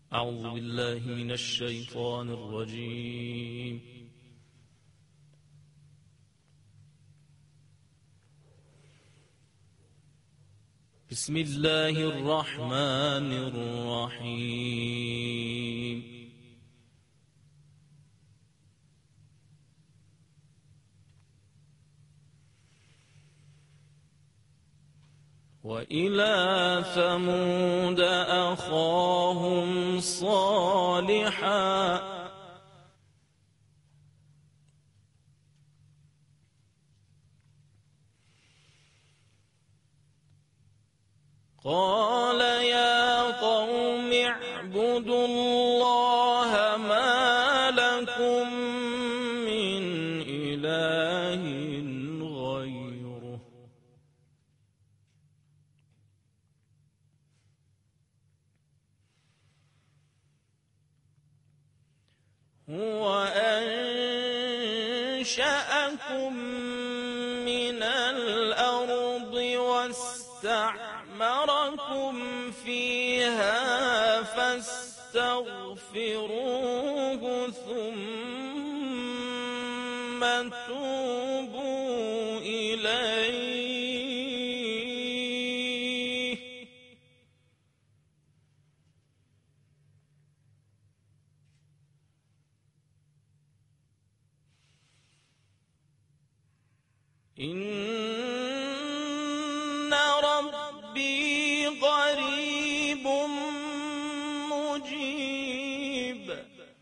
أعوذ بالله من الشيطان الرجيم. بسم الله الرحمن الرحيم. وإلى ثمود أخاهم صالحا قال يا قوم اعبدوا الله ما لكم من إله غيره هو أنشأكم من الأرض واستعمركم فيها فاستغفروه ثم توبوا إليه إن ربي قريب مجيب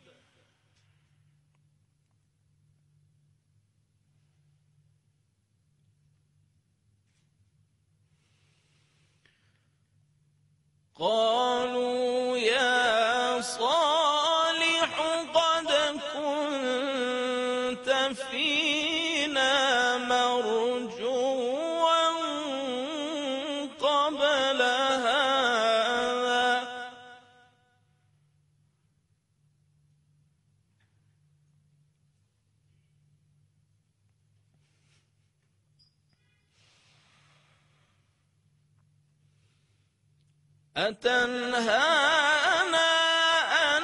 قالوا يا صالح قد كنت فينا مرجوا قبل هذا أتنهانا أن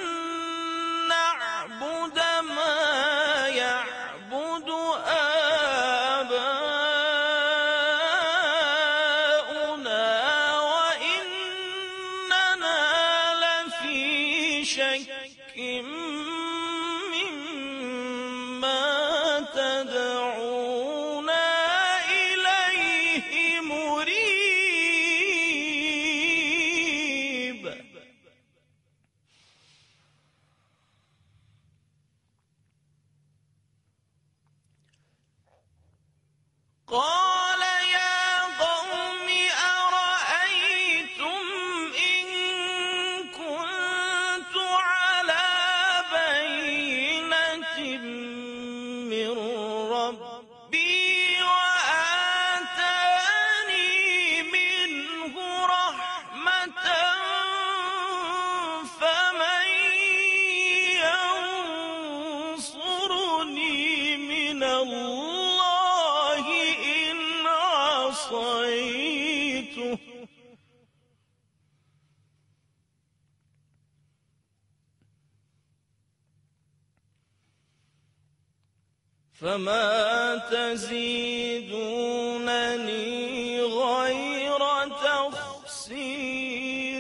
نعبد ما يعبد آباؤنا وإننا لفي شك مما تدعونا إليه مريب قال يا قوم أرأيتم إن كنت على بينة من ربي وآتاني منه رحمة فمن ينصرني من الله إن عصيته فما تزيدونني غير تخسير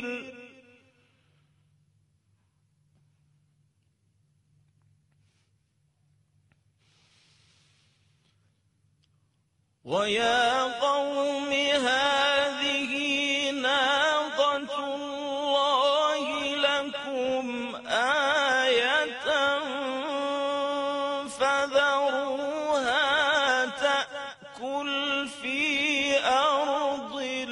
ويا قوم هذه ناقة الله لكم آية فذروها تأكل في أرض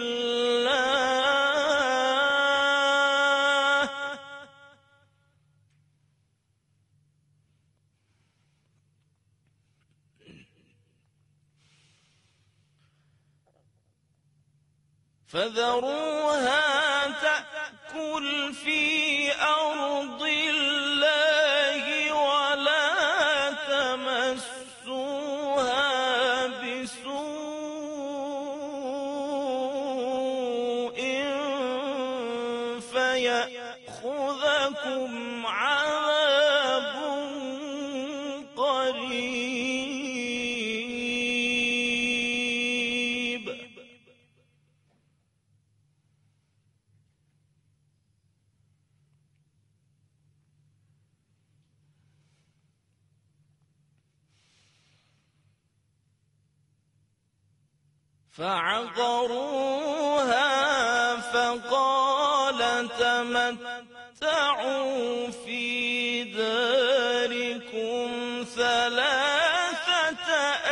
الله فذروها تأكل في أرض الله ولا تمسوها بسوء فيأخذكم يأخذكم عذاب قريب. فعقروها فقال تمتعوا في داركم 3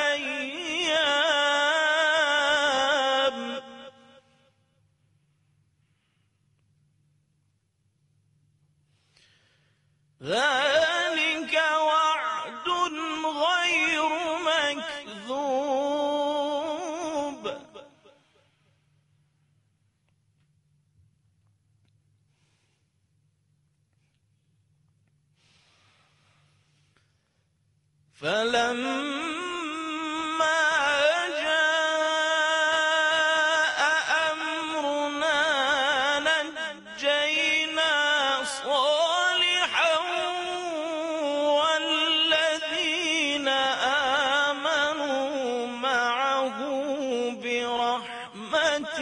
أيام ذلك وعد غير مكذوب. فلما جاء أمرنا نجينا صالحا والذين آمنوا معه برحمة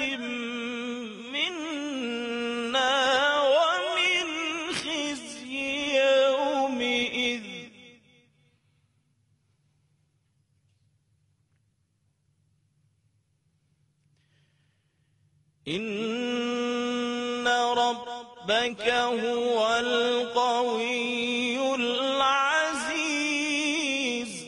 منا ومن خزي يومئذ. إن ربك هو القوي العزيز.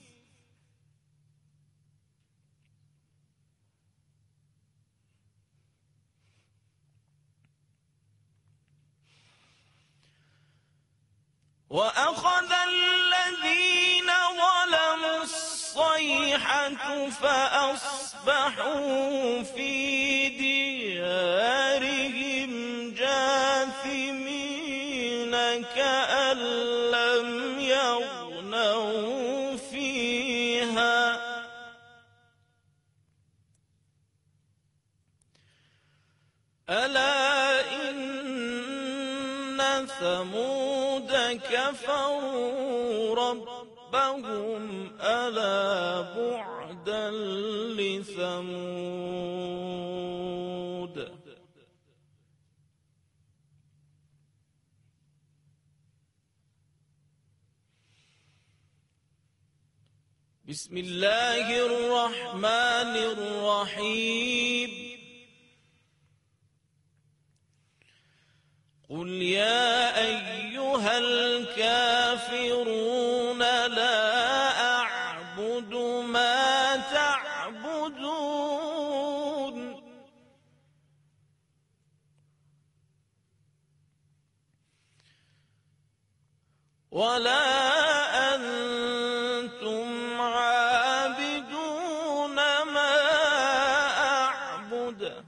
وأخذ الذين ظلموا الصيحة فأصبحوا في ديارهم جاثمين كأن لم يغنوا فيها. ألا إن ثمود كفروا ربهم ألا بعدا لثمود. بسم الله الرحمن الرحيم. قل يا أيها الكافرون لا أعبد ما تعبدون ولا أنتم عابدون ما أعبد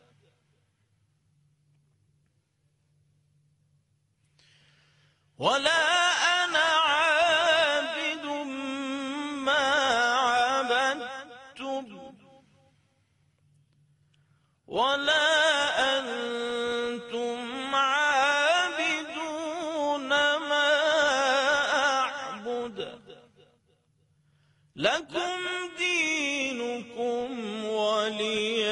ولا أنا عابد ما عبدتم ولا أنتم عابدون ما أعبد لكم دينكم ولي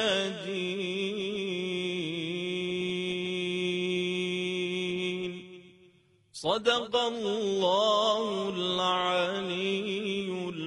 دين. صدق الله العلي